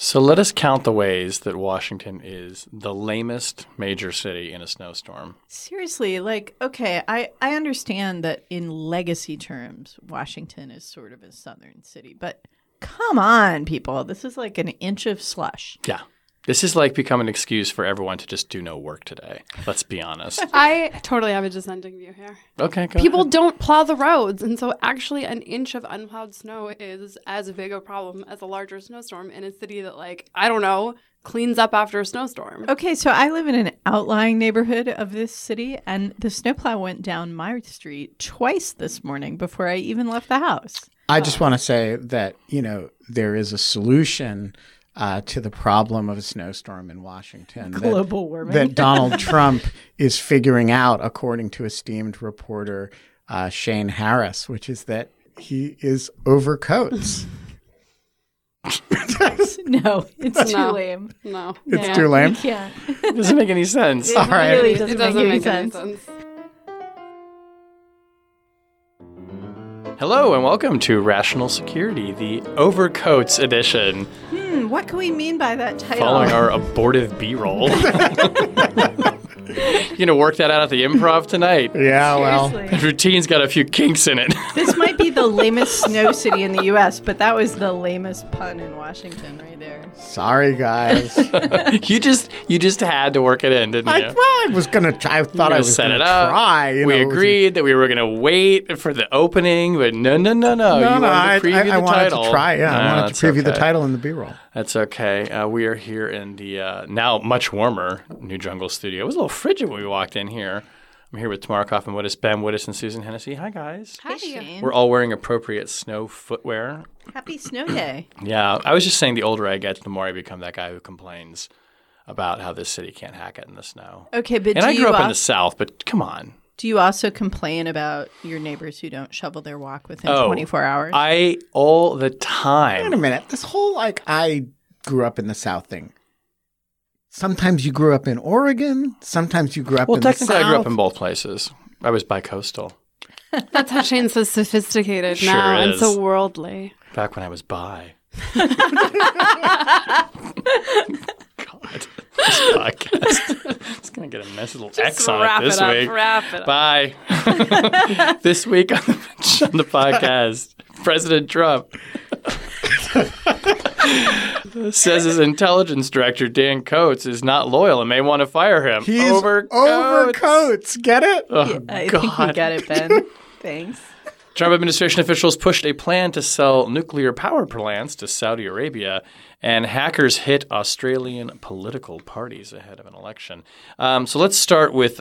So let us count the ways that Washington is the lamest major city in a snowstorm. Seriously, okay, I understand that in legacy terms, Washington is sort of a southern city, but come on, people. This is like an inch of slush. Yeah. This is like become an excuse for everyone to just do no work today. Let's be honest. I totally have a dissenting view here. Okay, go People ahead. don't plow the roads, and so actually an inch of unplowed snow is as big a problem as a larger snowstorm in a city that, I don't know, cleans up after a snowstorm. Okay, so I live in an outlying neighborhood of this city, and the snowplow went down my street twice this morning before I even left the house. I just want to say that, there is a solution to the problem of a snowstorm in Washington. Global warming. That Donald Trump is figuring out, according to esteemed reporter Shane Harris, which is that he is overcoats. No, it's too No. lame. No. It's too lame? You can't. It doesn't make any sense. It All right. really It doesn't, doesn't make any sense. Hello and welcome to Rational Security, the Overcoats edition, What can we mean by that title? following our abortive B-roll. You're going to work that out at the improv tonight? Yeah, well, Seriously. The routine's got a few kinks in it. This might be the lamest snow city in the U.S., but that was the lamest pun in Washington right there. sorry, guys. You just had to work it in, didn't you? I was going to try. I thought I was set going it to up. try. We agreed that we were going to wait for the opening, but no. You wanted to preview I the wanted title. to try. Yeah, I wanted that's to preview the okay. title in the B-roll. That's okay. We are here in the now much warmer New Jungle studio. It was a little frigid when we walked in here. I'm here with Tamara Kaufman-Wittes, Ben Wittes, and Susan Hennessy. Hi, guys. Hi, Shane. We're all wearing appropriate snow footwear. Happy snow day. Yeah, I was just saying the older I get, the more I become that guy who complains about how this city can't hack it in the snow. Okay, but And do I grew you up in the South, but come on. do you also complain about your neighbors who don't shovel their walk within Oh, 24 hours? I all the Wait a time. minute. This whole I grew up in the South thing. Sometimes you grew up in Oregon. Sometimes you grew up Well, in the technically, I grew up South. in both places. I was bi-coastal. That's how Shane's so sophisticated Sure now and is. so worldly. Back when I was bi. God, this podcast. It's going to get a nice little X on it this week. Wrap it up. Bye. This week on the podcast, President Trump says his intelligence director, Dan Coats, is not loyal and may want to fire him. He's Overcoats. overcoats. Get it? Oh, I God. think you got it, Ben. Thanks. Trump administration officials pushed a plan to sell nuclear power plants to Saudi Arabia, and hackers hit Australian political parties ahead of an election. So let's start with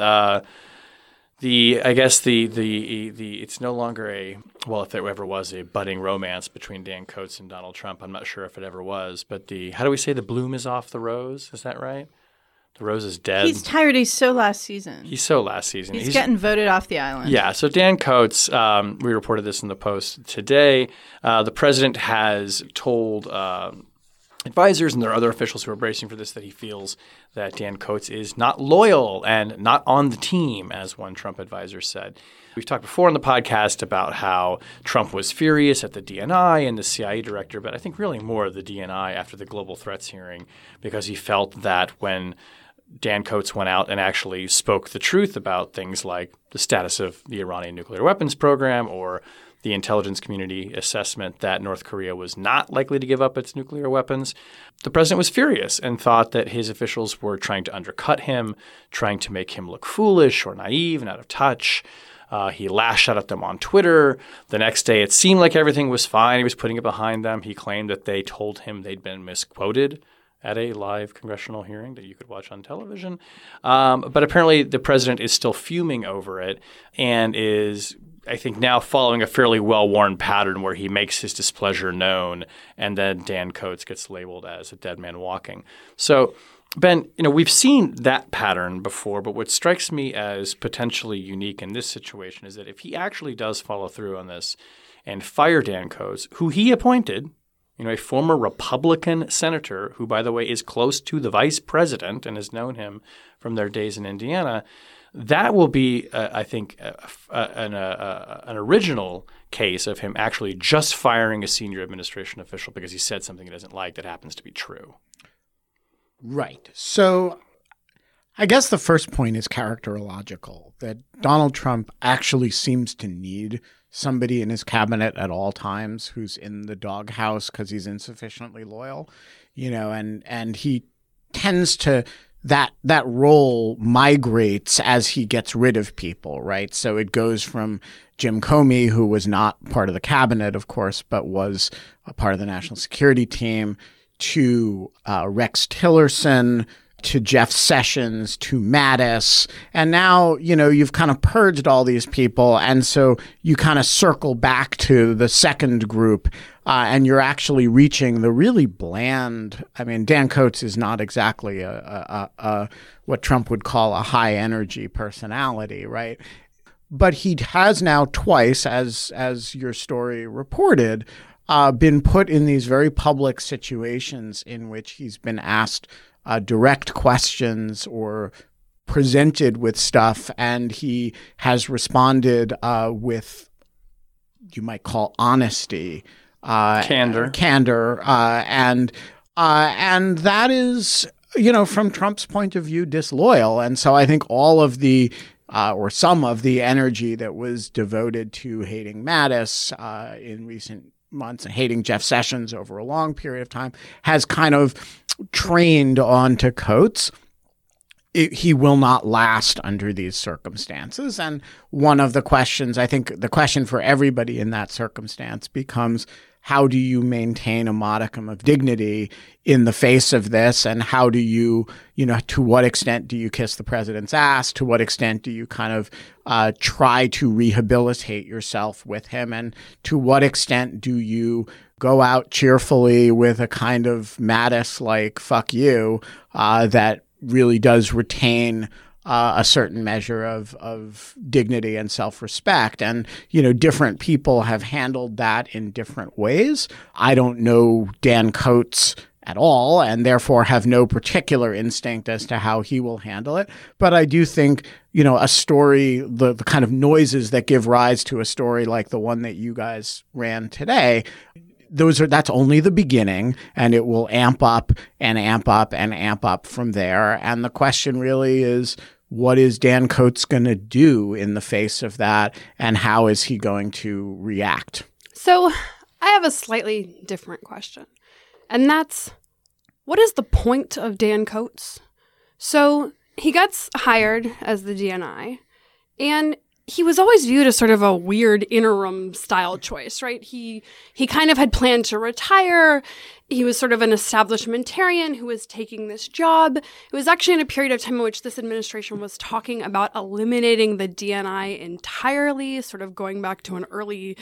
it's no longer if there ever was a budding romance between Dan Coats and Donald Trump. I'm not sure if it ever was, but how do we say the bloom is off the rose? Is that right? The rose is dead. He's tired. He's so last season. He's so last season. He's getting voted off the island. Yeah, so Dan Coats, we reported this in the Post today. The president has told advisors and there are other officials who are bracing for this that he feels that Dan Coats is not loyal and not on the team, as one Trump advisor said. We've talked before on the podcast about how Trump was furious at the DNI and the CIA director, but I think really more the DNI after the global threats hearing, because he felt that when Dan Coats went out and actually spoke the truth about things like the status of the Iranian nuclear weapons program or the intelligence community assessment that North Korea was not likely to give up its nuclear weapons, the president was furious and thought that his officials were trying to undercut him, trying to make him look foolish or naive and out of touch. He lashed out at them on Twitter. The next day, it seemed like everything was fine. He was putting it behind them. He claimed that they told him they'd been misquoted at a live congressional hearing that you could watch on television. But apparently the president is still fuming over it and is, I think, now following a fairly well-worn pattern where he makes his displeasure known and then Dan Coats gets labeled as a dead man walking. So, Ben, we've seen that pattern before, but what strikes me as potentially unique in this situation is that if he actually does follow through on this and fire Dan Coats, who he appointed, a former Republican senator who, by the way, is close to the vice president and has known him from their days in Indiana, that will be, I think, an original case of him actually just firing a senior administration official because he said something he doesn't like that happens to be true. Right. So I guess the first point is characterological, that Donald Trump actually seems to need somebody in his cabinet at all times who's in the doghouse because he's insufficiently loyal, and he tends to that role migrates as he gets rid of people, right? So it goes from Jim Comey, who was not part of the cabinet, of course, but was a part of the national security team, to Rex Tillerson, to Jeff Sessions, to Mattis. And now, you've kind of purged all these people. And so you kind of circle back to the second group and you're actually reaching the really bland. I mean, Dan Coats is not exactly a what Trump would call a high energy personality, right? But he has now twice, as your story reported, been put in these very public situations in which he's been asked direct questions or presented with stuff, and he has responded with, you might call, honesty, candor, and that is, from Trump's point of view, disloyal. And so I think all of the or some of the energy that was devoted to hating Mattis in recent months and hating Jeff Sessions over a long period of time has kind of trained onto Coats. He will not last under these circumstances. And one of the questions, I think the question for everybody in that circumstance becomes, how do you maintain a modicum of dignity in the face of this? And how do you, to what extent do you kiss the president's ass? To what extent do you kind of try to rehabilitate yourself with him? And to what extent do you go out cheerfully with a kind of Mattis-like fuck you that really does retain a certain measure of dignity and self-respect? And, different people have handled that in different ways. I don't know Dan Coats at all, and therefore have no particular instinct as to how he will handle it. But I do think, a story, the kind of noises that give rise to a story like the one that you guys ran today, that's only the beginning, and it will amp up and amp up and amp up from there. And the question really is, what is Dan Coats going to do in the face of that, and how is he going to react? So I have a slightly different question, and that's, what is the point of Dan Coats? So he gets hired as the DNI, and he was always viewed as sort of a weird interim style choice, right? He kind of had planned to retire. He was sort of an establishmentarian who was taking this job. It was actually in a period of time in which this administration was talking about eliminating the DNI entirely, sort of going back to an early,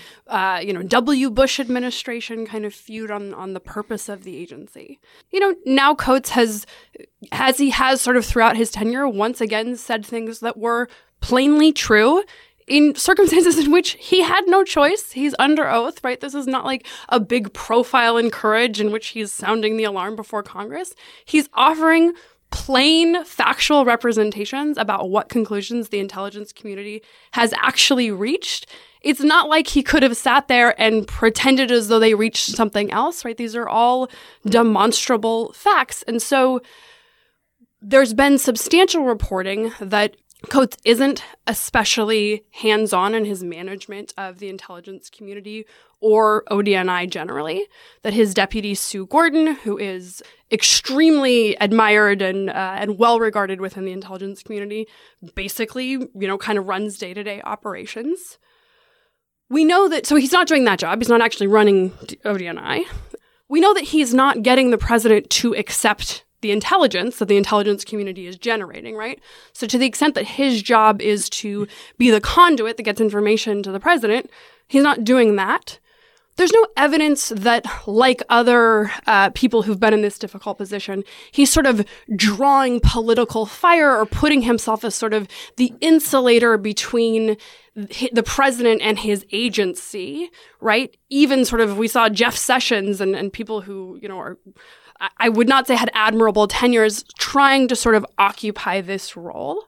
W. Bush administration kind of feud on the purpose of the agency. Now Coats has, as he has sort of throughout his tenure, once again said things that were plainly true in circumstances in which he had no choice. He's under oath, right? This is not like a big profile in Courage in which he's sounding the alarm before Congress. He's offering plain factual representations about what conclusions the intelligence community has actually reached. It's not like he could have sat there and pretended as though they reached something else, right? These are all demonstrable facts. And so there's been substantial reporting that Coats isn't especially hands-on in his management of the intelligence community or ODNI generally, that his deputy, Sue Gordon, who is extremely admired and well-regarded within the intelligence community, basically, kind of runs day-to-day operations. We know that, so he's not doing that job. He's not actually running ODNI. We know that he's not getting the president to accept the intelligence that the intelligence community is generating, right? So to the extent that his job is to be the conduit that gets information to the president, he's not doing that. There's no evidence that, like other people who've been in this difficult position, he's sort of drawing political fire or putting himself as sort of the insulator between the president and his agency, right? Even sort of, we saw Jeff Sessions and people who, are, I would not say had admirable tenures, trying to sort of occupy this role.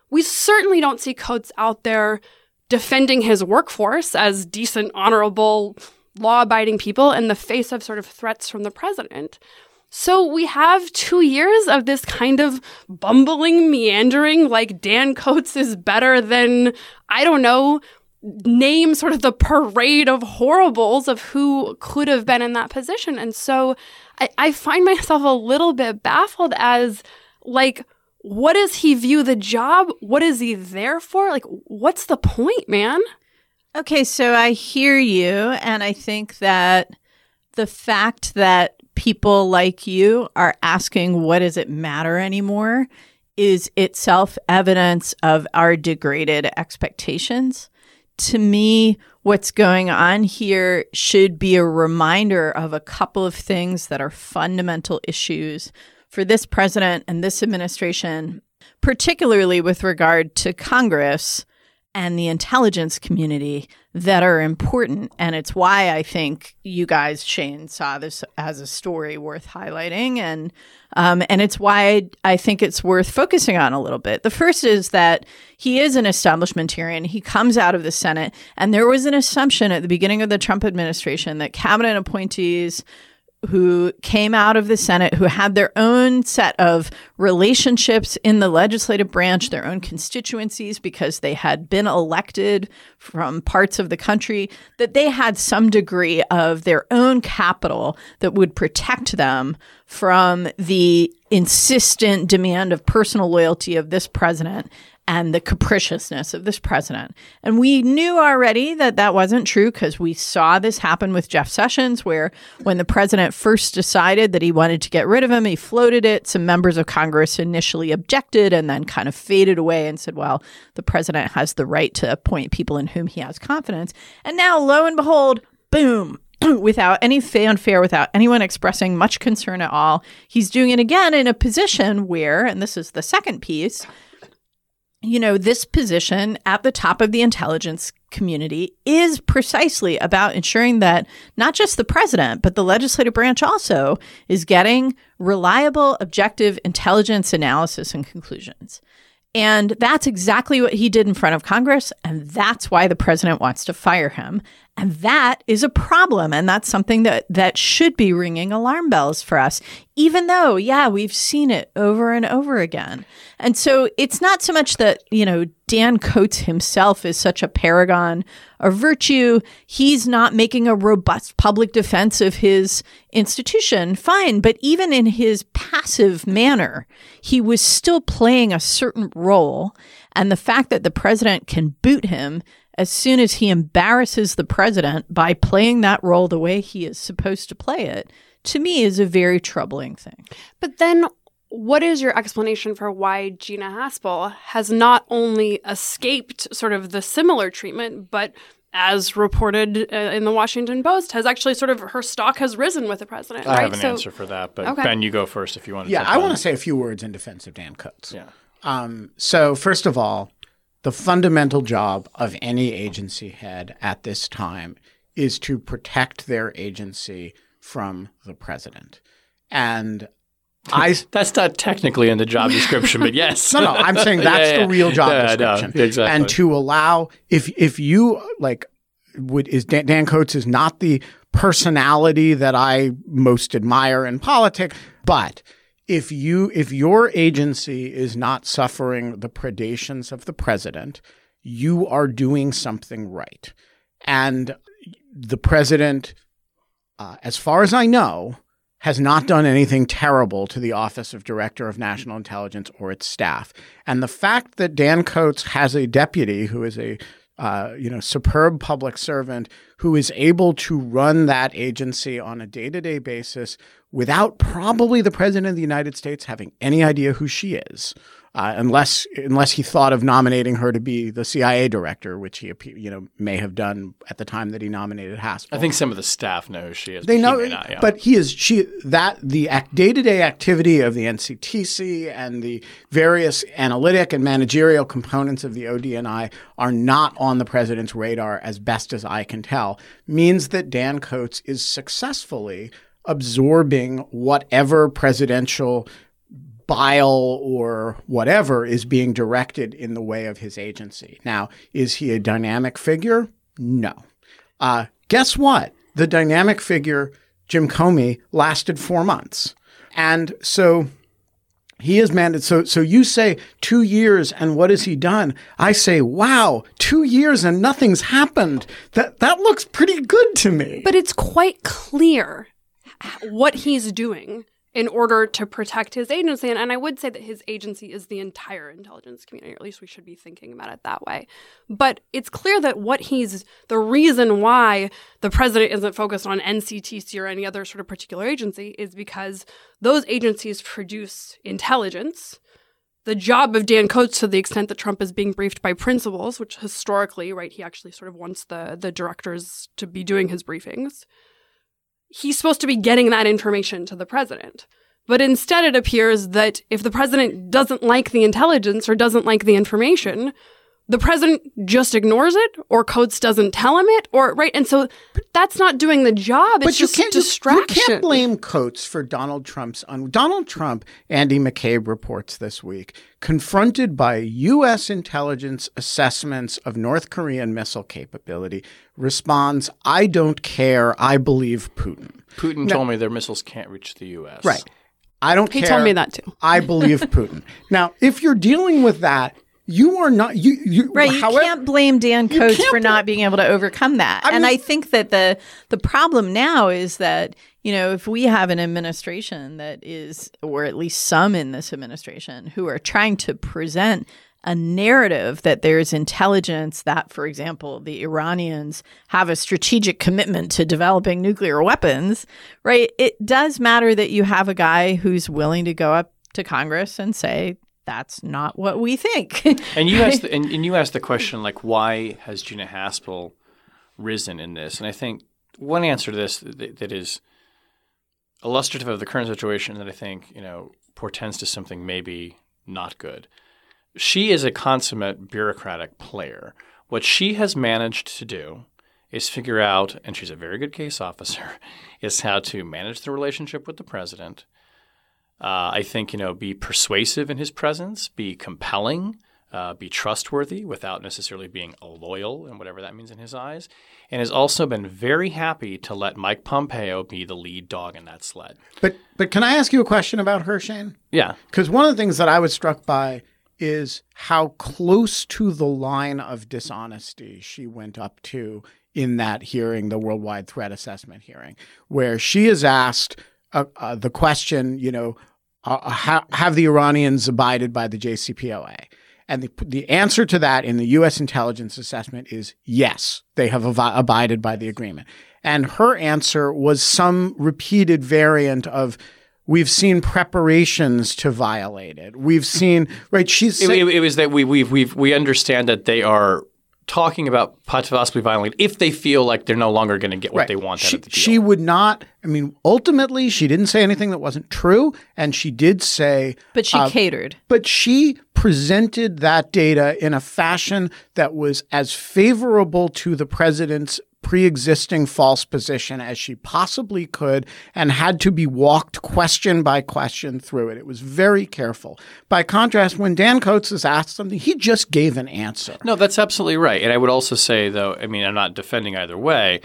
we certainly don't see Coates out there defending his workforce as decent, honorable, law-abiding people in the face of sort of threats from the president. So we have 2 years of this kind of bumbling, meandering, like Dan Coates is better than, I don't know, name sort of the parade of horribles of who could have been in that position. And so I find myself a little bit baffled as, like, what does he view the job? What is he there for? Like, what's the point, man? Okay, so I hear you, and I think that the fact that people like you are asking what does it matter anymore is itself evidence of our degraded expectations. To me, what's going on here should be a reminder of a couple of things that are fundamental issues for this president and this administration, particularly with regard to Congress and the intelligence community, that are important. And it's why I think you guys, Shane, saw this as a story worth highlighting. And it's why I think it's worth focusing on a little bit. The first is that he is an establishmentarian. He comes out of the Senate. And there was an assumption at the beginning of the Trump administration that cabinet appointees who came out of the Senate, who had their own set of relationships in the legislative branch, their own constituencies, because they had been elected from parts of the country, that they had some degree of their own capital that would protect them from the insistent demand of personal loyalty of this president and the capriciousness of this president. And we knew already that that wasn't true because we saw this happen with Jeff Sessions, where when the president first decided that he wanted to get rid of him, he floated it. Some members of Congress initially objected and then kind of faded away and said, well, the president has the right to appoint people in whom he has confidence. And now, lo and behold, boom, without any fanfare, without anyone expressing much concern at all, he's doing it again in a position where, and this is the second piece, you know, this position at the top of the intelligence community is precisely about ensuring that not just the president, but the legislative branch also is getting reliable, objective intelligence analysis and conclusions. And that's exactly what he did in front of Congress. And that's why the president wants to fire him. And that is a problem. And that's something that should be ringing alarm bells for us, even though, yeah, we've seen it over and over again. And so it's not so much that, you know, Dan Coates himself is such a paragon of virtue. He's not making a robust public defense of his institution. Fine. But even in his passive manner, he was still playing a certain role. And the fact that the president can boot him as soon as he embarrasses the president by playing that role the way he is supposed to play it, to me is a very troubling thing. But then what is your explanation for why Gina Haspel has not only escaped sort of the similar treatment, but as reported in the Washington Post, has actually sort of her stock has risen with the president? I have an answer for that, but okay. Ben, you go first if you want to. Yeah, I want to say a few words in defense of Dan Coates. Yeah. So first of all, the fundamental job of any agency head at this time is to protect their agency from the president. And that's not technically in the job description, but yes. No, I'm saying that's the real job description. No, exactly. And to allow, if you like, Dan Coates is not the personality that I most admire in politics, but if your agency is not suffering the predations of the president, you are doing something right. And the president, as far as I know, has not done anything terrible to the Office of Director of National Intelligence or its staff. And the fact that Dan Coates has a deputy who is a superb public servant who is able to run that agency on a day-to-day basis without probably the president of the United States having any idea who she is, unless he thought of nominating her to be the CIA director, which he may have done at the time that he nominated Haspel. I think some of the staff know who she is. They know, but the day-to-day activity of the NCTC and the various analytic and managerial components of the ODNI are not on the president's radar, as best as I can tell, means that Dan Coates is successfully absorbing whatever presidential bile or whatever is being directed in the way of his agency. Now, is he a dynamic figure? No. Guess what? The dynamic figure, Jim Comey, lasted 4 months. And so he is mandated. So you say 2 years and what has he done? I say, wow, 2 years and nothing's happened. That looks pretty good to me. But it's quite clear what he's doing in order to protect his agency. And I would say that his agency is the entire intelligence community, or at least we should be thinking about it that way. But it's clear that the reason why the president isn't focused on NCTC or any other sort of particular agency is because those agencies produce intelligence. The job of Dan Coats, to the extent that Trump is being briefed by principals, which historically, right, he actually sort of wants the directors to be doing his briefings. He's supposed to be getting that information to the president. But instead, it appears that if the president doesn't like the intelligence or doesn't like the information, the president just ignores it, or Coats doesn't tell him it, or right. And so that's not doing the job. It's just distraction. You can't blame Coats for Donald Trump's Donald Trump, Andy McCabe reports this week, confronted by U.S. intelligence assessments of North Korean missile capability, responds, I don't care. I believe Putin. Putin told me their missiles can't reach the U.S. Right. I don't care. He told me that too. I believe Putin. Now, if you're dealing with that, you are not you right. You can't blame Dan Coats for not being able to overcome that. I think that the problem now is that, you know, if we have an administration that is, or at least some in this administration, who are trying to present a narrative that there's intelligence that, for example, the Iranians have a strategic commitment to developing nuclear weapons, right? It does matter that you have a guy who's willing to go up to Congress and say, that's not what we think. And you asked you asked the question, like, why has Gina Haspel risen in this? And I think one answer to this that is illustrative of the current situation that I think, you know, portends to something maybe not good. She is a consummate bureaucratic player. What she has managed to do is figure out, and she's a very good case officer, is how to manage the relationship with the president. I think, you know, be persuasive in his presence, be compelling, be trustworthy without necessarily being loyal and whatever that means in his eyes, and has also been very happy to let Mike Pompeo be the lead dog in that sled. But can I ask you a question about her, Shane? Yeah. Because one of the things that I was struck by is how close to the line of dishonesty she went up to in that hearing, the Worldwide Threat Assessment hearing, where she is asked the question, you know, have the Iranians abided by the JCPOA? And the answer to that in the U.S. intelligence assessment is yes, they have abided by the agreement. And her answer was some repeated variant of, we've seen preparations to violate it. We've seen, right? It was that we understand that they are talking about possibly violating if they feel like they're no longer going to get what they want out of the deal. She would not. I mean, ultimately, she didn't say anything that wasn't true, and she did say. But she catered. But she presented that data in a fashion that was as favorable to the president's pre-existing false position as she possibly could, and had to be walked question by question through it. It was very careful. By contrast, when Dan Coats was asked something, he just gave an answer. No, that's absolutely right. And I would also say, though, I mean, I'm not defending either way,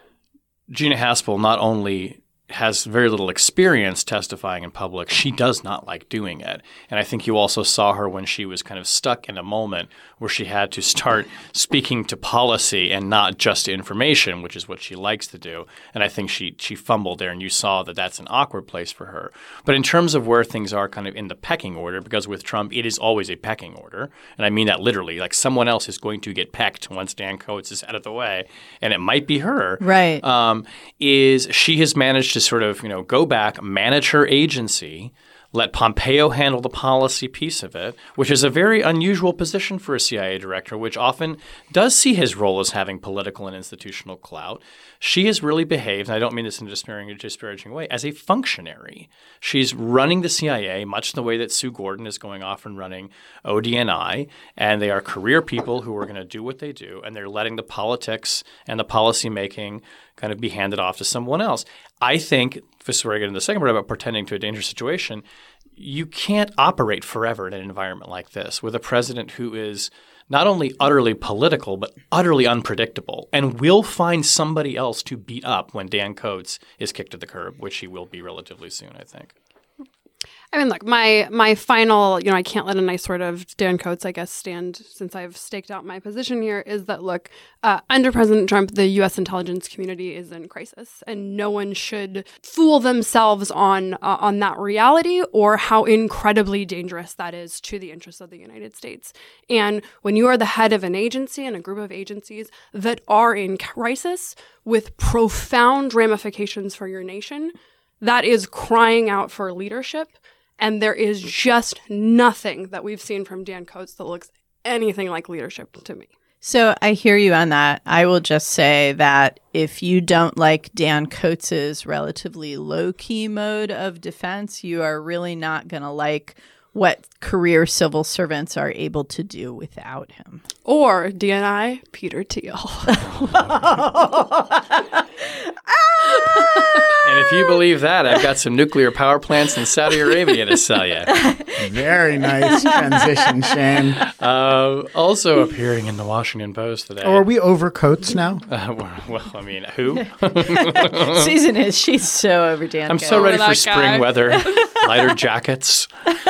Gina Haspel not only has very little experience testifying in public, she does not like doing it. And I think you also saw her when she was kind of stuck in a moment where she had to start speaking to policy and not just to information, which is what she likes to do. And I think she fumbled there, and you saw that that's an awkward place for her. But in terms of where things are kind of in the pecking order, because with Trump, it is always a pecking order. And I mean that literally. Like, someone else is going to get pecked once Dan Coats is out of the way, and it might be her. Right. Is she has managed to sort of, you know, go back, manage her agency, let Pompeo handle the policy piece of it, which is a very unusual position for a CIA director, which often does see his role as having political and institutional clout. She has really behaved, and I don't mean this in a disparaging way, as a functionary. She's running the CIA much the way that Sue Gordon is going off and running ODNI, and they are career people who are going to do what they do, and they're letting the politics and the policy making kind of be handed off to someone else. I think, this is where I get into the second part about pretending to a dangerous situation, you can't operate forever in an environment like this with a president who is not only utterly political, but utterly unpredictable, and will find somebody else to beat up when Dan Coats is kicked to the curb, which he will be relatively soon, I think. I mean, look, my final, I can't let a nice sort of Dan Coats, I guess, stand since I've staked out my position here, is that, look, under President Trump, the U.S. intelligence community is in crisis, and no one should fool themselves on that reality or how incredibly dangerous that is to the interests of the United States. And when you are the head of an agency and a group of agencies that are in crisis with profound ramifications for your nation, that is crying out for leadership. And there is just nothing that we've seen from Dan Coats that looks anything like leadership to me. So I hear you on that. I will just say that if you don't like Dan Coats's relatively low-key mode of defense, you are really not going to like what career civil servants are able to do without him. Or DNI Peter Thiel. And if you believe that, I've got some nuclear power plants in Saudi Arabia to sell you. Very nice transition, Shane. Also appearing in the Washington Post today. Oh, are we over Coats now? Well, I mean, who? Susan is. She's so over Dan I'm Coats. so ready for that guy. spring weather, lighter jackets.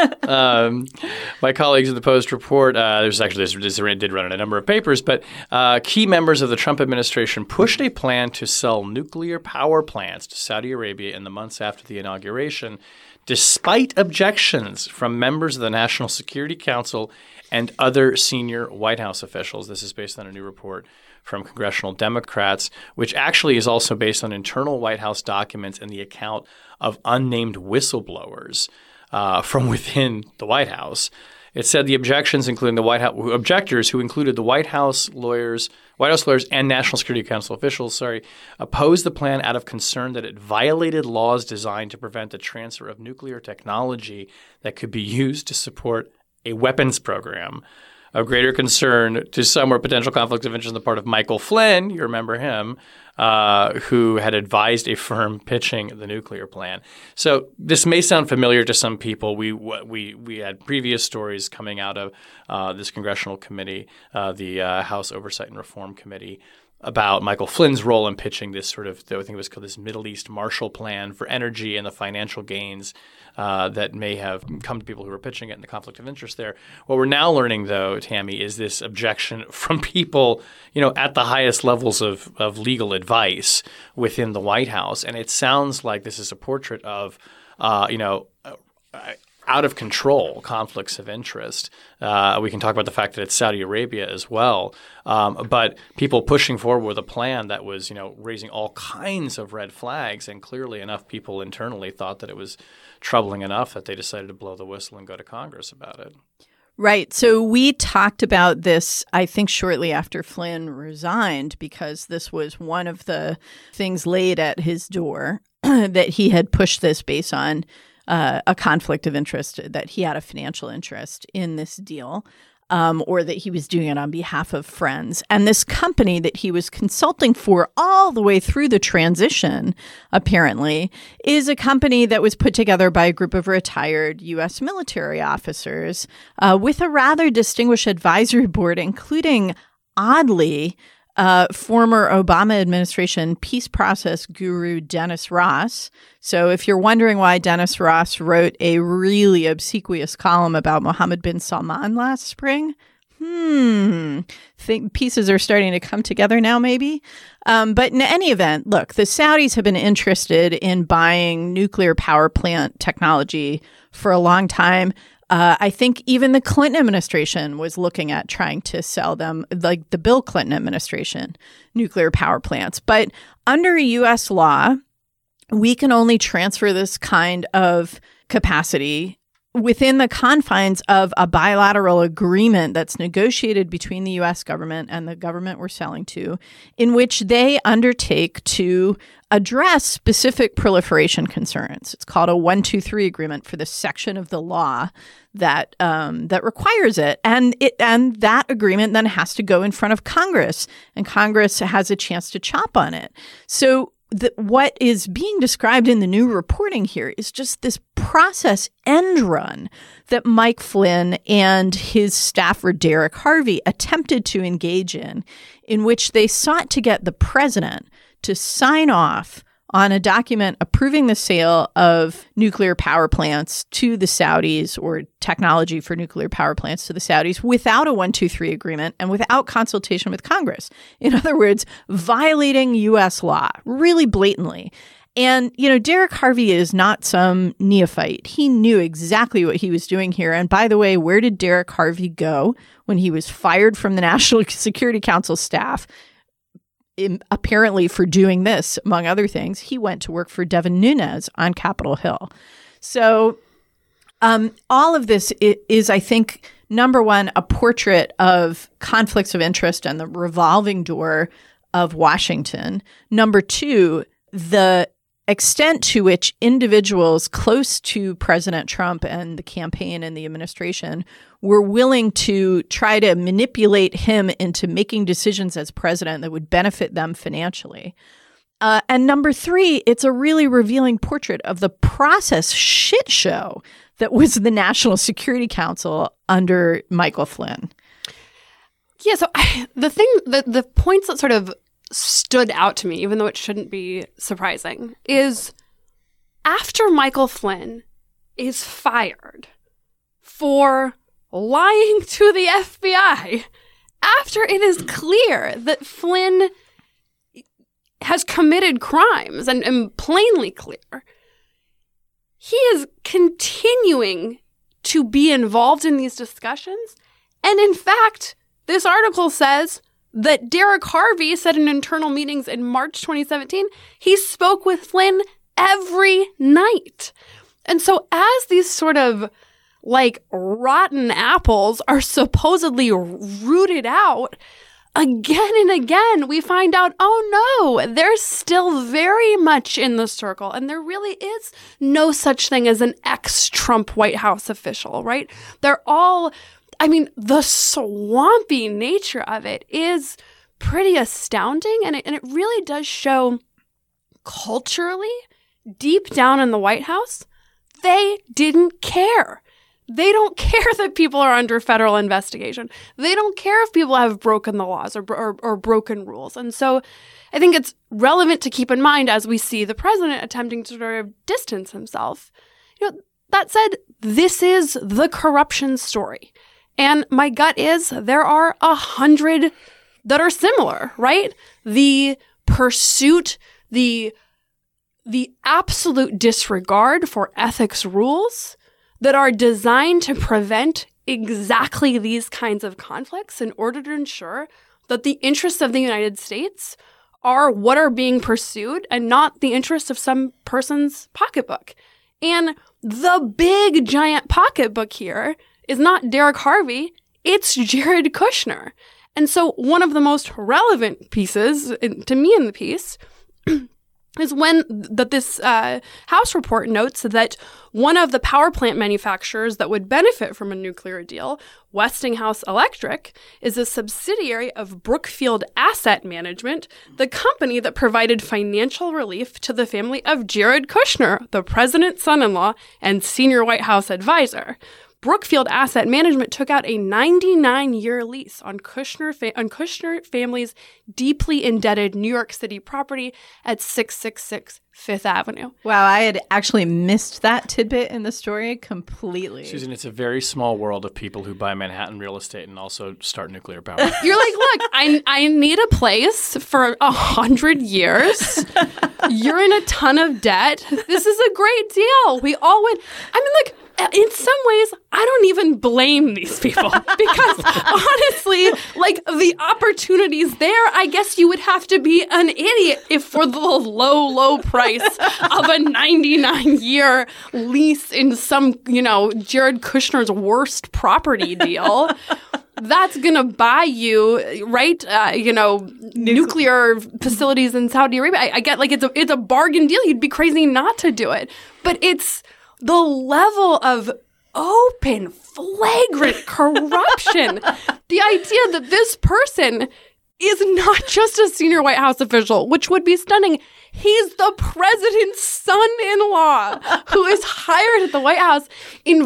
My colleagues at the Post report, this did run in a number of papers, but key members of the Trump administration pushed a plan to sell nuclear power plants to Saudi Arabia in the months after the inauguration, despite objections from members of the National Security Council and other senior White House officials. This is based on a new report from congressional Democrats, which actually is also based on internal White House documents and the account of unnamed whistleblowers from within the White House. It said the objections, including the White House objectors, who included the White House lawyers and National Security Council officials, opposed the plan out of concern that it violated laws designed to prevent the transfer of nuclear technology that could be used to support a weapons program. Of greater concern to some were potential conflicts of interest on the part of Michael Flynn, you remember him, who had advised a firm pitching the nuclear plan. So this may sound familiar to some people. We had previous stories coming out of this congressional committee, the House Oversight and Reform Committee, about Michael Flynn's role in pitching this sort of, I think it was called this Middle East Marshall Plan for energy and the financial gains that may have come to people who were pitching it and the conflict of interest there. What we're now learning, though, Tammy, is this objection from people, at the highest levels of legal advice within the White House. And it sounds like this is a portrait of, out of control conflicts of interest. We can talk about the fact that it's Saudi Arabia as well. But people pushing forward with a plan that was, raising all kinds of red flags, and clearly enough people internally thought that it was troubling enough that they decided to blow the whistle and go to Congress about it. Right. So we talked about this, I think, shortly after Flynn resigned, because this was one of the things laid at his door that he had pushed this based on a conflict of interest, that he had a financial interest in this deal, or that he was doing it on behalf of friends. And this company that he was consulting for all the way through the transition, apparently, is a company that was put together by a group of retired U.S. military officers with a rather distinguished advisory board, including, oddly, former Obama administration peace process guru Dennis Ross. So if you're wondering why Dennis Ross wrote a really obsequious column about Mohammed bin Salman last spring, think pieces are starting to come together now, maybe. But in any event, look, the Saudis have been interested in buying nuclear power plant technology for a long time. I think even the Clinton administration was looking at trying to sell them, like the Bill Clinton administration, nuclear power plants. But under U.S. law, we can only transfer this kind of capacity within the confines of a bilateral agreement that's negotiated between the U.S. government and the government we're selling to, in which they undertake to address specific proliferation concerns. It's called a 123 agreement for the section of the law that that requires it, and that agreement then has to go in front of Congress, and Congress has a chance to chop on it. So what is being described in the new reporting here is just this process end run that Mike Flynn and his staffer Derek Harvey attempted to engage in which they sought to get the president to sign off on a document approving the sale of nuclear power plants to the Saudis, or technology for nuclear power plants to the Saudis, without a 123 agreement and without consultation with Congress. In other words, violating U.S. law really blatantly. And, Derek Harvey is not some neophyte. He knew exactly what he was doing here. And by the way, where did Derek Harvey go when he was fired from the National Security Council staff? Apparently for doing this, among other things, he went to work for Devin Nunes on Capitol Hill. So all of this is, I think, number one, a portrait of conflicts of interest and the revolving door of Washington. Number two, the extent to which individuals close to President Trump and the campaign and the administration were willing to try to manipulate him into making decisions as president that would benefit them financially. And number three, it's a really revealing portrait of the process shit show that was the National Security Council under Michael Flynn. Yeah, so the points that sort of stood out to me, even though it shouldn't be surprising, is after Michael Flynn is fired for lying to the FBI, after it is clear that Flynn has committed crimes and plainly clear, he is continuing to be involved in these discussions. And in fact, this article says that Derek Harvey said in internal meetings in March 2017, he spoke with Flynn every night. And so as these sort of like rotten apples are supposedly rooted out, again and again, we find out, oh no, they're still very much in the circle. And there really is no such thing as an ex-Trump White House official, right? They're all, the swampy nature of it is pretty astounding. And it really does show culturally, deep down in the White House, they didn't care. They don't care that people are under federal investigation. They don't care if people have broken the laws or broken rules. And so I think it's relevant to keep in mind as we see the president attempting to sort of distance himself. That said, this is the corruption story. And my gut is there are 100 that are similar, right? The pursuit, the absolute disregard for ethics rules that are designed to prevent exactly these kinds of conflicts in order to ensure that the interests of the United States are what are being pursued and not the interests of some person's pocketbook. And the big giant pocketbook here is not Derek Harvey, it's Jared Kushner. And so one of the most relevant pieces to me in the piece is this House report notes that one of the power plant manufacturers that would benefit from a nuclear deal, Westinghouse Electric, is a subsidiary of Brookfield Asset Management, the company that provided financial relief to the family of Jared Kushner, the president's son-in-law and senior White House advisor. Brookfield Asset Management took out a 99-year lease on Kushner family's deeply indebted New York City property at 666 Fifth Avenue. Wow, I had actually missed that tidbit in the story completely. Susan, it's a very small world of people who buy Manhattan real estate and also start nuclear power. You're like, look, I need a place for 100 years. You're in a ton of debt. This is a great deal. We all win. In some ways, I don't even blame these people because honestly, the opportunities there, I guess you would have to be an idiot if for the low price of a 99-year lease in some, Jared Kushner's worst property deal. That's going to buy you, right? Nuclear facilities in Saudi Arabia. I get it's a bargain deal. You'd be crazy not to do it. But it's the level of open, flagrant corruption. The idea that this person is not just a senior White House official, which would be stunning. He's the president's son-in-law who is hired at the White House in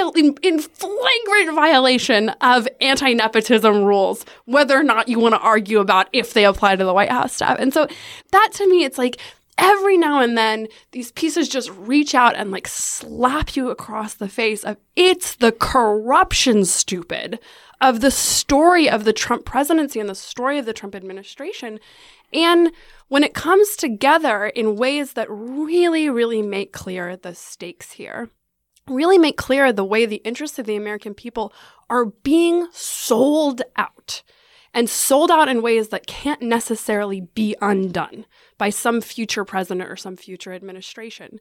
flagrant violation of anti-nepotism rules, whether or not you want to argue about if they apply to the White House staff. And so that, to me, it's like every now and then these pieces just reach out and like slap you across the face of it's the corruption, stupid, of the story of the Trump presidency and the story of the Trump administration. And when it comes together in ways that really, really make clear the stakes here, really make clear the way the interests of the American people are being sold out, and sold out in ways that can't necessarily be undone by some future president or some future administration.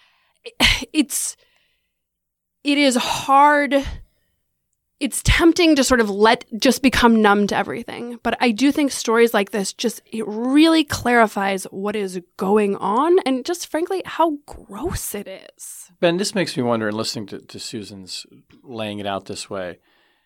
It is hard. It's tempting to sort of just become numb to everything. But I do think stories like this it really clarifies what is going on and just frankly how gross it is. Ben, this makes me wonder, and listening to Susan's laying it out this way,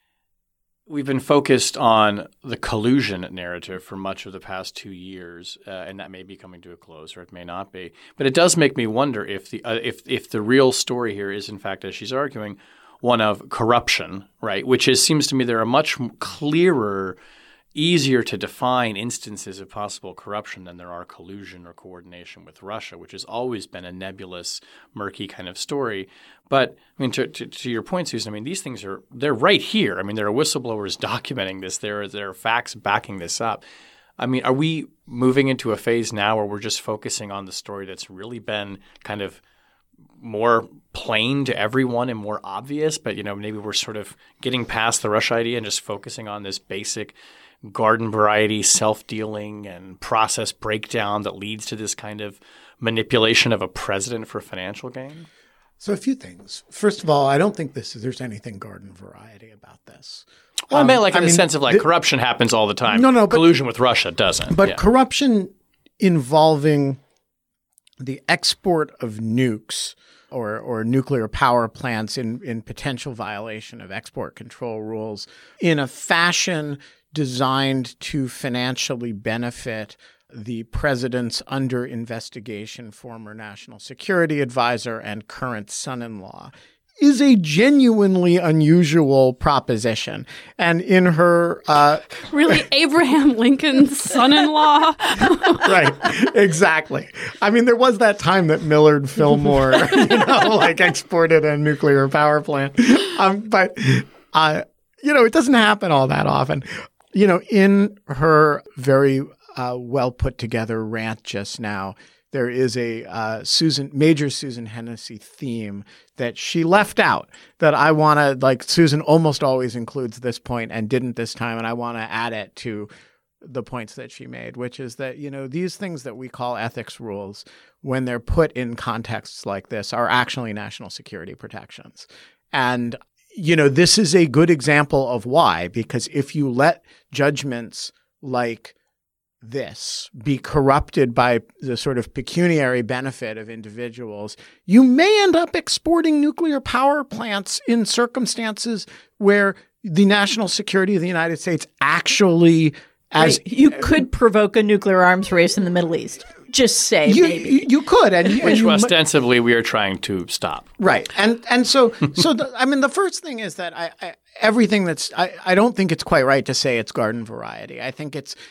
we've been focused on the collusion narrative for much of the past 2 years, and that may be coming to a close, or it may not be. But it does make me wonder if the real story here is, in fact, as she's arguing, one of corruption, right? Which seems to me there are much clearer, easier to define instances of possible corruption than there are collusion or coordination with Russia, which has always been a nebulous, murky kind of story. But I mean, to your point, Susan, I mean, these things they're right here. I mean, there are whistleblowers documenting this. There are facts backing this up. I mean, are we moving into a phase now where we're just focusing on the story that's really been kind of more plain to everyone and more obvious, but maybe we're sort of getting past the Russia idea and just focusing on this basic garden variety self-dealing and process breakdown that leads to this kind of manipulation of a president for financial gain? So a few things. First of all, I don't think there's anything garden variety about this. Well, I meant in the sense of corruption happens all the time. No, but collusion with Russia doesn't. But corruption involving the export of nukes or nuclear power plants in potential violation of export control rules in a fashion designed to financially benefit the president's under investigation former national security advisor and current son-in-law is a genuinely unusual proposition. And in her really Abraham Lincoln's son-in-law. Right, exactly. I mean, there was that time that Millard Fillmore, exported a nuclear power plant. But it doesn't happen all that often. In her very well put together rant just now, there is a major Susan Hennessy theme that she left out that I want to, Susan almost always includes this point and didn't this time, and I want to add it to the points that she made, which is that, these things that we call ethics rules, when they're put in contexts like this, are actually national security protections. And, this is a good example of why, because if you let judgments like this be corrupted by the sort of pecuniary benefit of individuals, you may end up exporting nuclear power plants in circumstances where the national security of the United States actually you could provoke a nuclear arms race in the Middle East. Just say maybe. You could. Which ostensibly we are trying to stop. Right. And so the first thing is that I don't think it's quite right to say it's garden variety. I think it's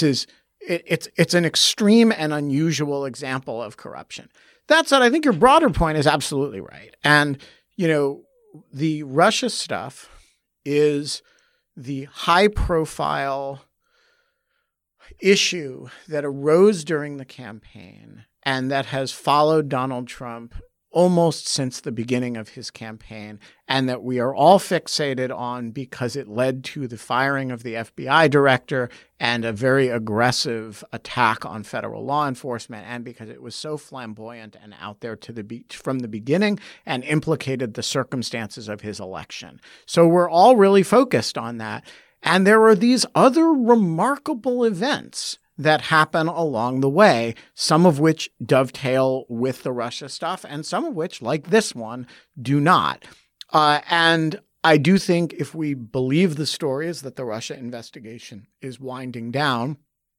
an extreme and unusual example of corruption. That said, I think your broader point is absolutely right. And, the Russia stuff is the high-profile issue that arose during the campaign and that has followed Donald Trump almost since the beginning of his campaign, and that we are all fixated on because it led to the firing of the FBI director and a very aggressive attack on federal law enforcement, and because it was so flamboyant and out there from the beginning and implicated the circumstances of his election. So we're all really focused on that. And there are these other remarkable events that happen along the way, some of which dovetail with the Russia stuff and some of which, like this one, do not. And I do think if we believe the stories that the Russia investigation is winding down,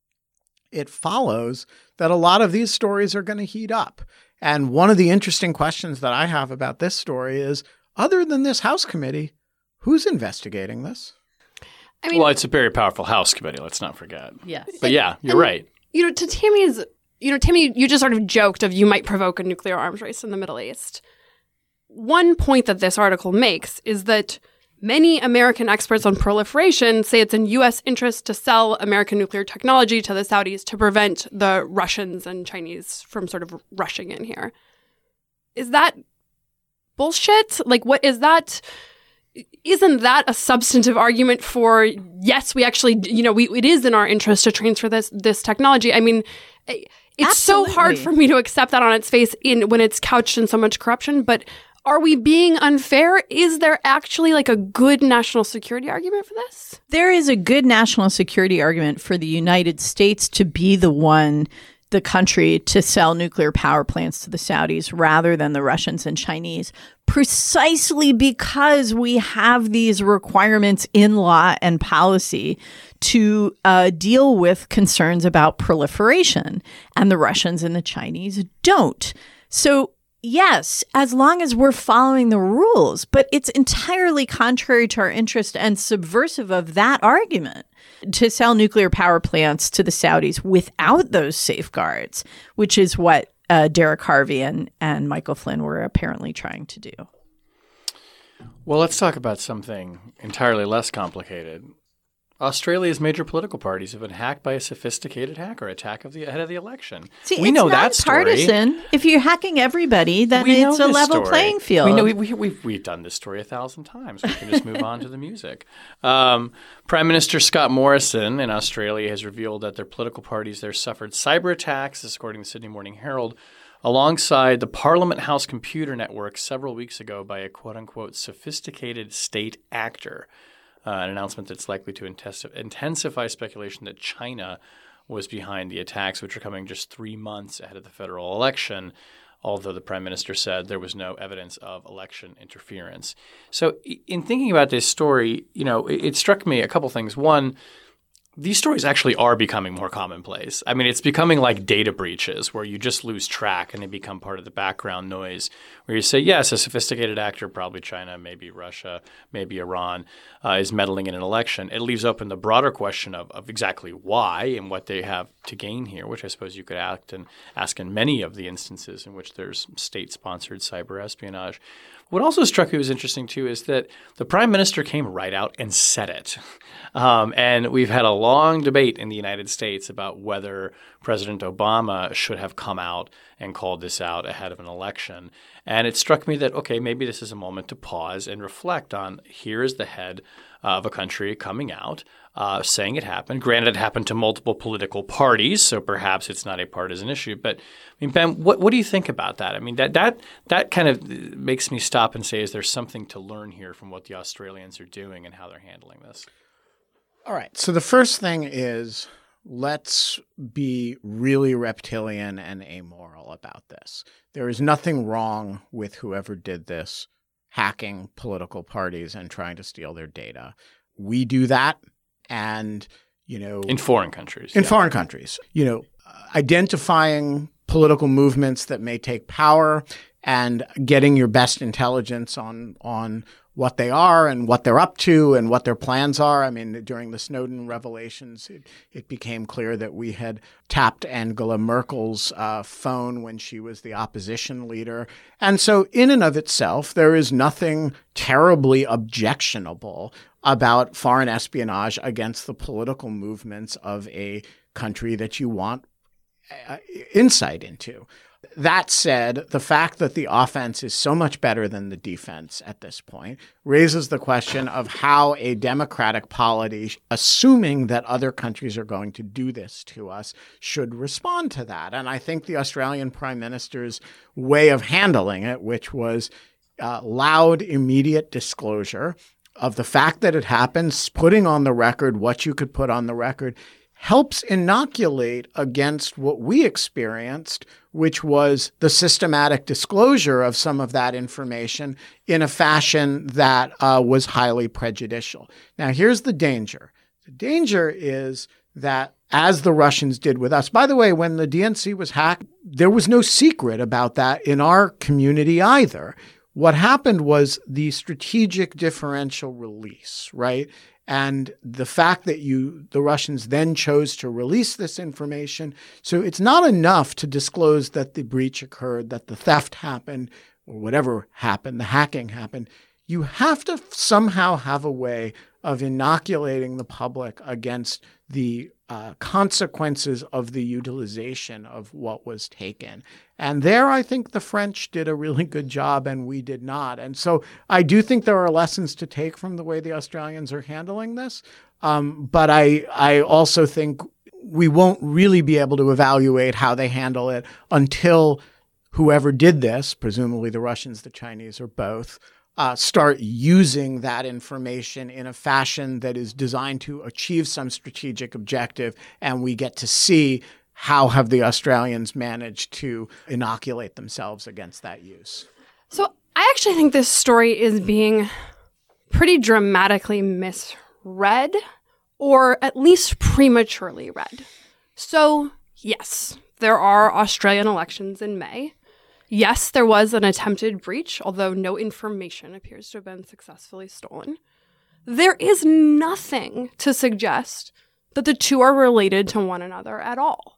it follows that a lot of these stories are going to heat up. And one of the interesting questions that I have about this story is, other than this House committee, who's investigating this? I mean, well, it's a very powerful House committee, let's not forget. Yes. But yeah, you're right. To Tammy's, Tammy, you just sort of joked of you might provoke a nuclear arms race in the Middle East. One point that this article makes is that many American experts on proliferation say it's in U.S. interest to sell American nuclear technology to the Saudis to prevent the Russians and Chinese from sort of rushing in here. Is that bullshit? Like, what is that? Isn't that a substantive argument for, yes, we actually, it is in our interest to transfer this technology? I mean, it's Absolutely. so hard for me to accept that on its face when it's couched in so much corruption, but are we being unfair? Is there actually like a good national security argument for this? There is a good national security argument for the United States to be the country to sell nuclear power plants to the Saudis rather than the Russians and Chinese, precisely because we have these requirements in law and policy to deal with concerns about proliferation, and the Russians and the Chinese don't. So yes, as long as we're following the rules, but it's entirely contrary to our interest and subversive of that argument to sell nuclear power plants to the Saudis without those safeguards, which is what Derek Harvey and Michael Flynn were apparently trying to do. Well, let's talk about something entirely less complicated. Australia's major political parties have been hacked by a sophisticated hacker ahead of the election. See, we know that story. Partisan. If you're hacking everybody, then it's a level playing field. We know we've done this story 1,000 times. We can just move on to the music. Prime Minister Scott Morrison in Australia has revealed that their political parties there suffered cyber attacks, this according to the Sydney Morning Herald, alongside the Parliament House computer network several weeks ago by a quote-unquote sophisticated state actor. An announcement that's likely to intensify speculation that China was behind the attacks, which are coming just 3 months ahead of the federal election, although the prime minister said there was no evidence of election interference. So in thinking about this story, it struck me a couple things. One, these stories actually are becoming more commonplace. I mean, it's becoming like data breaches where you just lose track and they become part of the background noise where you say, yes, a sophisticated actor, probably China, maybe Russia, maybe Iran, is meddling in an election. It leaves open the broader question of exactly why and what they have to gain here, which I suppose you could ask in many of the instances in which there's state-sponsored cyber espionage. What also struck me was interesting, too, is that the prime minister came right out and said it. And we've had a long debate in the United States about whether President Obama should have come out and called this out ahead of an election. And it struck me that, okay, maybe this is a moment to pause and reflect on here is the head of a country coming out, saying it happened. Granted, it happened to multiple political parties, so perhaps it's not a partisan issue. But, I mean, Ben, what do you think about that? I mean, that kind of makes me stop and say, is there something to learn here from what the Australians are doing and how they're handling this? All right. So the first thing is, let's be really reptilian and amoral about this. There is nothing wrong with whoever did this hacking political parties and trying to steal their data. We do that. And, in foreign countries. Foreign countries. Identifying political movements that may take power and getting your best intelligence on what they are and what they're up to and what their plans are. I mean, during the Snowden revelations, it became clear that we had tapped Angela Merkel's phone when she was the opposition leader. And so in and of itself, there is nothing terribly objectionable about foreign espionage against the political movements of a country that you want insight into. That said, the fact that the offense is so much better than the defense at this point raises the question of how a democratic polity, assuming that other countries are going to do this to us, should respond to that. And I think the Australian Prime Minister's way of handling it, which was loud, immediate disclosure of the fact that it happens, putting on the record what you could put on the record, helps inoculate against what we experienced, which was the systematic disclosure of some of that information in a fashion that was highly prejudicial. Now, here's the danger. The danger is that, as the Russians did with us, by the way, when the DNC was hacked, there was no secret about that in our community either. What happened was the strategic differential release, right? And the fact that the Russians then chose to release this information. So it's not enough to disclose that the breach occurred, that the theft happened, or whatever happened, the hacking happened. You have to somehow have a way of inoculating the public against the consequences of the utilization of what was taken. And there, I think the French did a really good job and we did not. And so I do think there are lessons to take from the way the Australians are handling this. But I also think we won't really be able to evaluate how they handle it until whoever did this, presumably the Russians, the Chinese, or both, start using that information in a fashion that is designed to achieve some strategic objective, and we get to see how have the Australians managed to inoculate themselves against that use. So I actually think this story is being pretty dramatically misread, or at least prematurely read. So yes, there are Australian elections in May. Yes, there was an attempted breach, although no information appears to have been successfully stolen. There is nothing to suggest that the two are related to one another at all.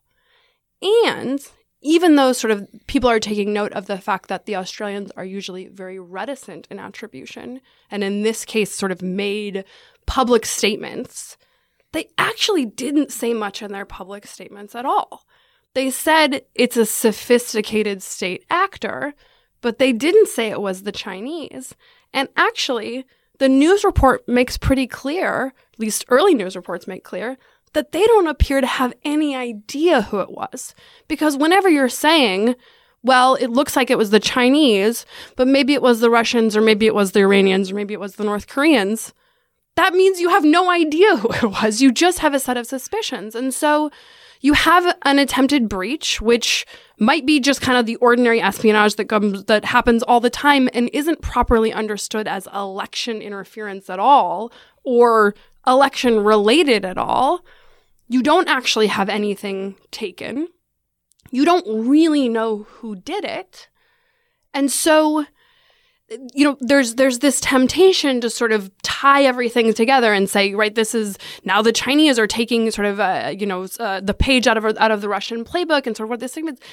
And even though sort of people are taking note of the fact that the Australians are usually very reticent in attribution, and in this case sort of made public statements, they actually didn't say much in their public statements at all. They said it's a sophisticated state actor, but they didn't say it was the Chinese. And actually, the news report makes pretty clear, at least early news reports make clear, that they don't appear to have any idea who it was. Because whenever you're saying, well, it looks like it was the Chinese, but maybe it was the Russians, or maybe it was the Iranians, or maybe it was the North Koreans, that means you have no idea who it was. You just have a set of suspicions. And so you have an attempted breach, which might be just kind of the ordinary espionage that happens all the time and isn't properly understood as election interference at all, or election related at all. You don't actually have anything taken. You don't really know who did it. And so, you know, there's this temptation to sort of tie everything together and say, right, this is now the Chinese are taking sort of, the page out of the Russian playbook and sort of what this thing is.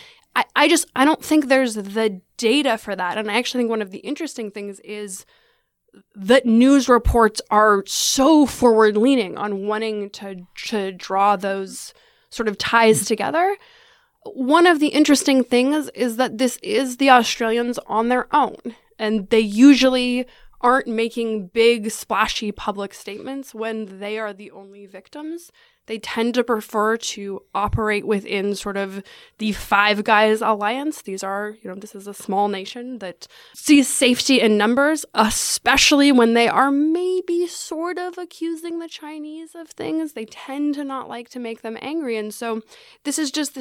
I don't think there's the data for that. And I actually think one of the interesting things is that news reports are so forward-leaning on wanting to draw those sort of ties together. One of the interesting things is that this is the Australians on their own, and they usually aren't making big, splashy public statements when they are the only victims. They tend to prefer to operate within sort of the Five Guys alliance. These are, this is a small nation that sees safety in numbers, especially when they are maybe sort of accusing the Chinese of things. They tend to not like to make them angry. And so this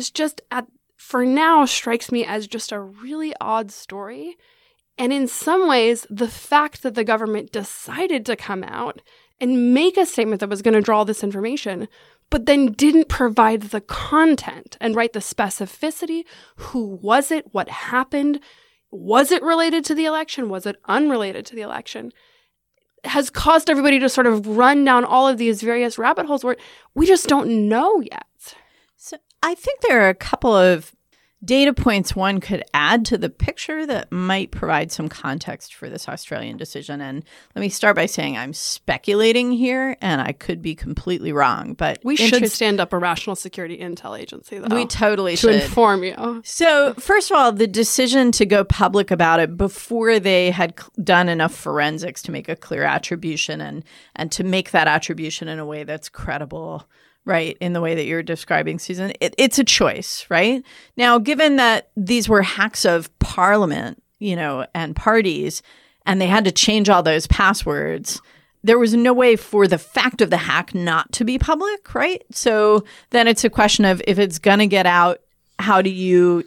for now strikes me as just a really odd story. And in some ways, the fact that the government decided to come out and make a statement that was going to draw this information, but then didn't provide the content and write the specificity. Who was it? What happened? Was it related to the election? Was it unrelated to the election? Has caused everybody to sort of run down all of these various rabbit holes where we just don't know yet. So I think there are a couple of data points one could add to the picture that might provide some context for this Australian decision. And let me start by saying I'm speculating here, and I could be completely wrong. But we should stand up a national security intel agency, though. We totally should. To inform you. So first of all, the decision to go public about it before they had done enough forensics to make a clear attribution and to make that attribution in a way that's credible, right, in the way that you're describing, Susan, it's a choice, right? Now, given that these were hacks of parliament, and parties, and they had to change all those passwords, there was no way for the fact of the hack not to be public, right? So then it's a question of, if it's going to get out, how do you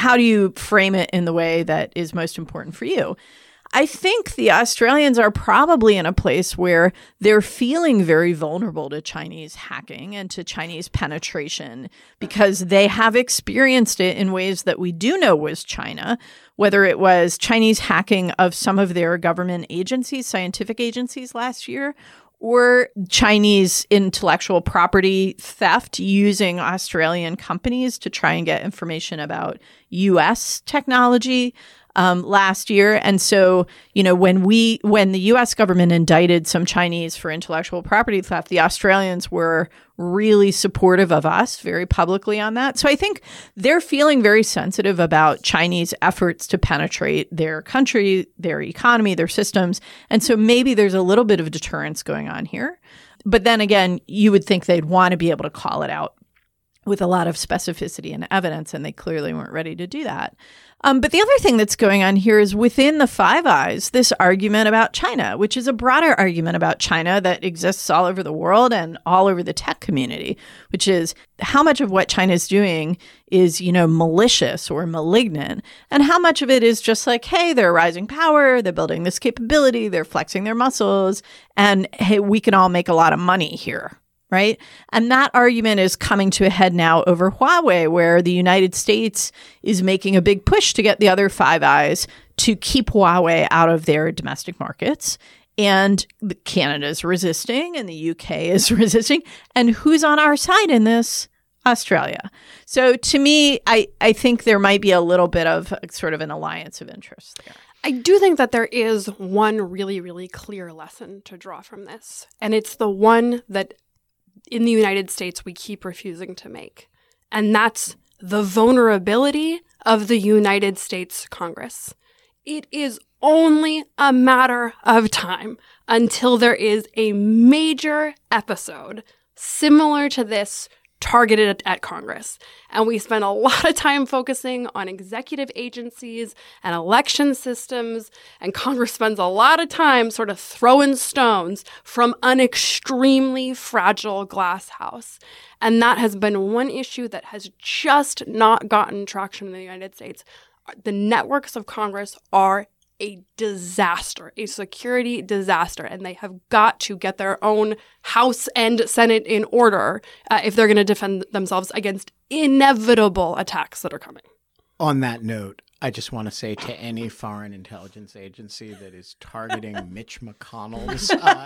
frame it in the way that is most important for you? I think the Australians are probably in a place where they're feeling very vulnerable to Chinese hacking and to Chinese penetration, because they have experienced it in ways that we do know was China, whether it was Chinese hacking of some of their government agencies, scientific agencies last year, or Chinese intellectual property theft using Australian companies to try and get information about U.S. technology last year. And so, when the U.S. government indicted some Chinese for intellectual property theft, the Australians were really supportive of us very publicly on that. So I think they're feeling very sensitive about Chinese efforts to penetrate their country, their economy, their systems. And so maybe there's a little bit of deterrence going on here. But then again, you would think they'd want to be able to call it out with a lot of specificity and evidence, and they clearly weren't ready to do that. But the other thing that's going on here is within the Five Eyes, this argument about China, which is a broader argument about China that exists all over the world and all over the tech community, which is how much of what China is doing is, malicious or malignant, and how much of it is just like, hey, they're a rising power, they're building this capability, they're flexing their muscles, and hey, we can all make a lot of money here. Right. And that argument is coming to a head now over Huawei, where the United States is making a big push to get the other Five Eyes to keep Huawei out of their domestic markets. And Canada is resisting and the UK is resisting. And who's on our side in this? Australia. So to me, I think there might be a little bit of sort of an alliance of interest there. I do think that there is one really, really clear lesson to draw from this. And it's the one that in the United States we keep refusing to make. And that's the vulnerability of the United States Congress. It is only a matter of time until there is a major episode similar to this targeted at Congress. And we spend a lot of time focusing on executive agencies and election systems, and Congress spends a lot of time sort of throwing stones from an extremely fragile glass house. And that has been one issue that has just not gotten traction in the United States. The networks of Congress are a disaster, a security disaster, and they have got to get their own House and Senate in order if they're going to defend themselves against inevitable attacks that are coming. On that note, I just want to say to any foreign intelligence agency that is targeting Mitch McConnell's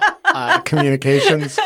communications,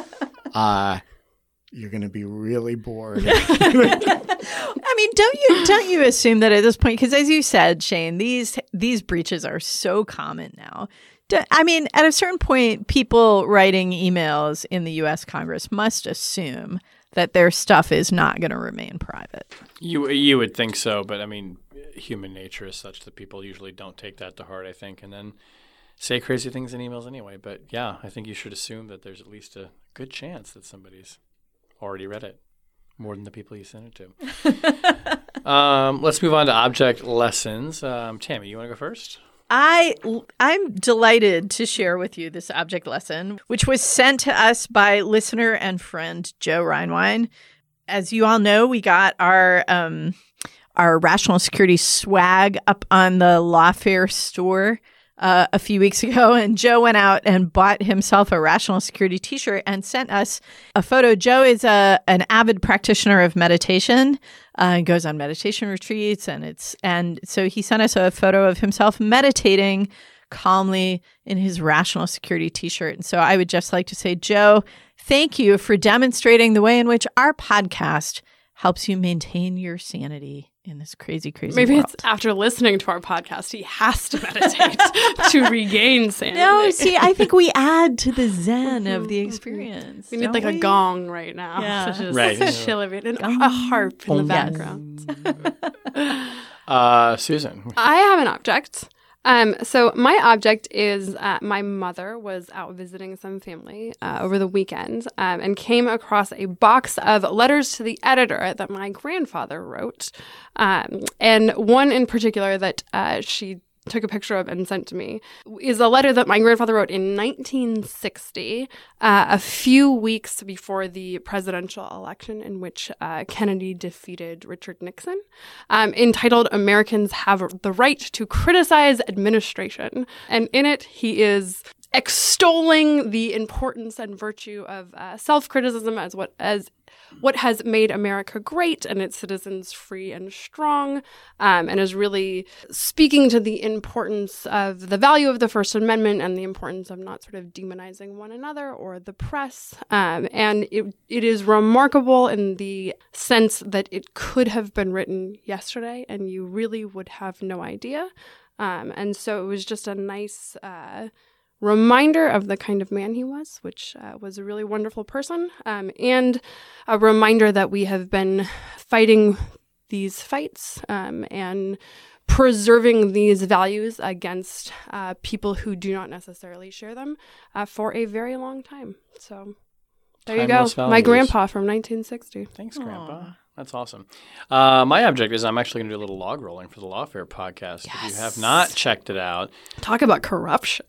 you're going to be really bored. I mean, don't you assume that at this point, because as you said, Shane, these breaches are so common now. I mean, at a certain point, people writing emails in the U.S. Congress must assume that their stuff is not going to remain private. You would think so, but I mean, human nature is such that people usually don't take that to heart, I think, and then say crazy things in emails anyway. But yeah, I think you should assume that there's at least a good chance that somebody's already read it, more than the people you sent it to. Let's move on to object lessons. Tammy, you want to go first? I'm delighted to share with you this object lesson, which was sent to us by listener and friend Joe Reinwein. As you all know, we got our Rational Security swag up on the Lawfare store a few weeks ago, and Joe went out and bought himself a Rational Security t-shirt and sent us a photo. Joe is an avid practitioner of meditation, goes on meditation retreats, and so he sent us a photo of himself meditating calmly in his Rational Security t-shirt. And so I would just like to say, Joe, thank you for demonstrating the way in which our podcast helps you maintain your sanity in this crazy Maybe world. It's after listening to our podcast, he has to meditate to regain sanity. No, see, I think we add to the zen of the experience. We need like a gong right now. Yeah. To just Right. chill a bit. And a harp in the background. Susan. I have an object. So my object is my mother was out visiting some family over the weekend and came across a box of letters to the editor that my grandfather wrote. And one in particular that she took a picture of and sent to me, is a letter that my grandfather wrote in 1960, a few weeks before the presidential election in which Kennedy defeated Richard Nixon, entitled "Americans Have the Right to Criticize Administration." And in it, he is extolling the importance and virtue of self-criticism as what has made America great and its citizens free and strong, and is really speaking to the importance of the value of the First Amendment and the importance of not sort of demonizing one another or the press. And it is remarkable in the sense that it could have been written yesterday and you really would have no idea. And so it was just a nice reminder of the kind of man he was, which was a really wonderful person, and a reminder that we have been fighting these fights and preserving these values against people who do not necessarily share them for a very long time. So there you go. My grandpa from 1960. Thanks, Grandpa. That's awesome. My object is I'm actually going to do a little log rolling for the Lawfare podcast. Yes. If you have not checked it out. Talk about corruption.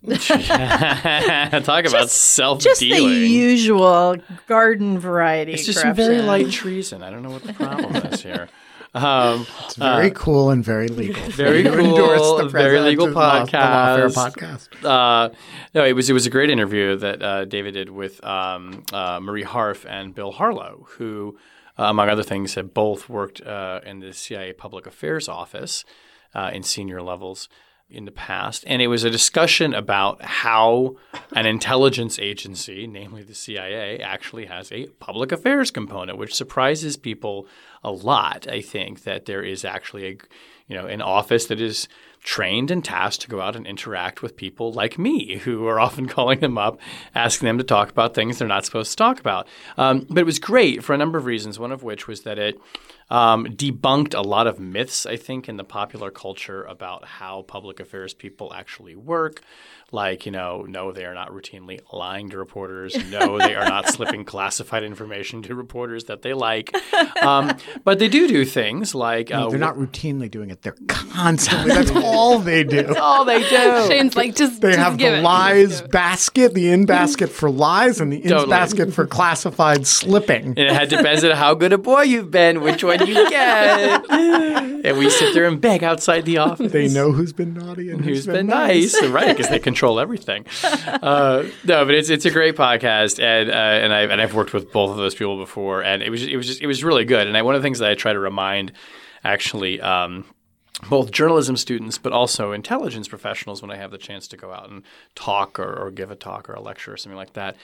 Talk about self-dealing. Just the usual garden variety It's just corruption. some very light treason. I don't know what the problem is here. It's very cool and very legal. Very You cool, endorse the very legal president of podcast. The Lawfare podcast. No, it was a great interview that David did with Marie Harf and Bill Harlow, who, among other things, have both worked in the CIA Public Affairs Office in senior levels in the past. And it was a discussion about how an intelligence agency, namely the CIA, actually has a public affairs component, which surprises people a lot. I think that there is actually an office that is trained and tasked to go out and interact with people like me, who are often calling them up, asking them to talk about things they're not supposed to talk about. But it was great for a number of reasons, one of which was that it debunked a lot of myths, I think, in the popular culture about how public affairs people actually work. Like, no, they are not routinely lying to reporters. No, they are not slipping classified information to reporters that they like. But they do things like No, they're not routinely doing it. They're constantly. That's all they do. That's all they do. Shane's like, They have the lies basket, the in basket for lies, and the in basket for classified slipping. And it depends on how good a boy you've been, which one you get. And we sit there and beg outside the office. They know who's been naughty and who's been nice. Right, because they control everything. No, but it's a great podcast, and I've worked with both of those people before, and it was really good. And one of the things that I try to remind, actually, both journalism students but also intelligence professionals when I have the chance to go out and talk or give a talk or a lecture or something like that,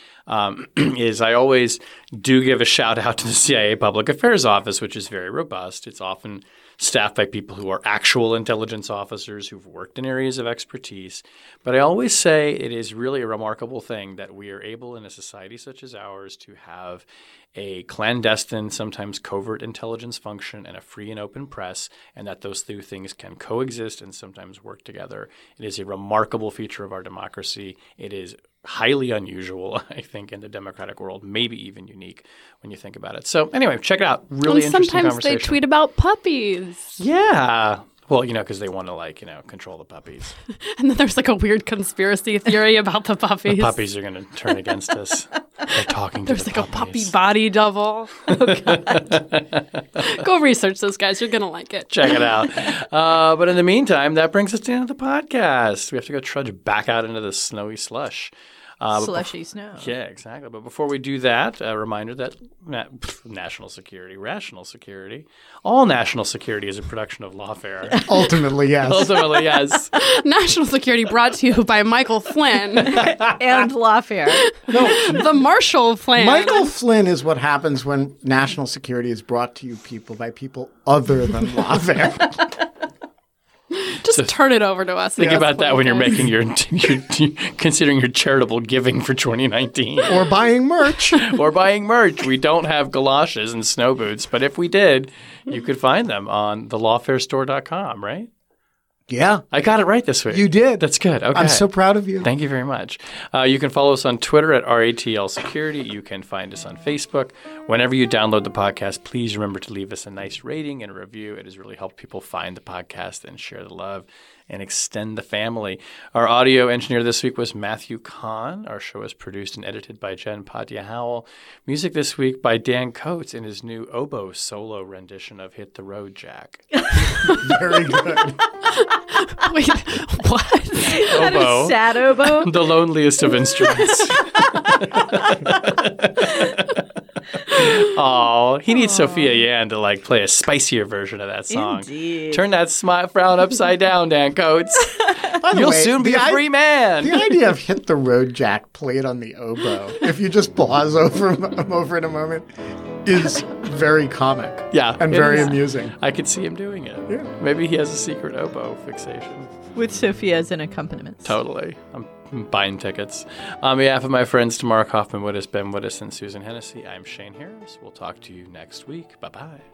is I always do give a shout out to the CIA Public Affairs Office, which is very robust. It's often staffed by people who are actual intelligence officers who've worked in areas of expertise. But I always say it is really a remarkable thing that we are able in a society such as ours to have a clandestine, sometimes covert intelligence function and a free and open press, and that those two things can coexist and sometimes work together. It is a remarkable feature of our democracy. It is highly unusual, I think, in the democratic world, maybe even unique when you think about it. So anyway, check it out. Really interesting sometimes conversation. they tweet about puppies. Yeah. Well, because they want to, control the puppies. And then there's a weird conspiracy theory about the puppies. The puppies are going to turn against us. They're talking to the puppies. There's a puppy body double. Oh, God. Go research this, guys. You're going to like it. Check it out. But in the meantime, that brings us to the end of the podcast. We have to go trudge back out into the snowy slush. Slushy snow. Yeah, exactly. But before we do that, a reminder that national security, all national security is a production of Lawfare. Ultimately, yes. Ultimately, yes. National security brought to you by Michael Flynn. And Lawfare. The Marshall Plan. Michael Flynn is what happens when national security is brought to you by people other than Lawfare. Just turn it over to us. Think about that when you're making your considering your charitable giving for 2019. Or buying merch. We don't have galoshes and snow boots, but if we did, you could find them on thelawfarestore.com, right? Yeah. I got it right this week. You did. That's good. Okay. I'm so proud of you. Thank you very much. You can follow us on Twitter at RATL Security. You can find us on Facebook. Whenever you download the podcast, please remember to leave us a nice rating and a review. It has really helped people find the podcast and share the love and extend the family. Our audio engineer this week was Matthew Kahn. Our show is produced and edited by Jen Padilla Howell. Music this week by Dan Coates in his new oboe solo rendition of Hit the Road, Jack. Very good. Wait, what? That Oboe. is sad oboe. The loneliest of instruments. Oh, he needs Sophia Yan to like play a spicier version of that song. Indeed. Turn that frown upside down, Dan Coates. By the You'll way, soon be the a free man. The idea of Hit the Road, Jack played on the oboe, if you just pause over him over in a moment, is very comic. Yeah, And it very is. amusing. I could see him doing it. Yeah. Maybe he has a secret oboe fixation. With Sophia as an accompaniment. Totally. I'm buying tickets. On behalf of my friends Tamara Kaufman Wittes, Ben Wittes, and Susan Hennessy, I'm Shane Harris. We'll talk to you next week. Bye-bye.